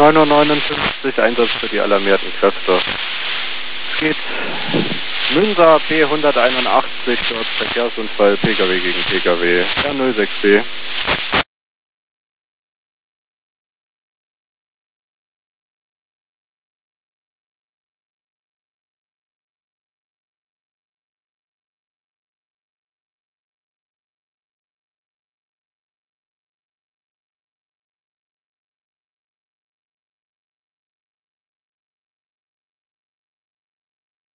9:59 Uhr, Einsatz für die alarmierten Kräfte. Es geht Münster B181, dort Verkehrsunfall, Pkw gegen Pkw, R06B.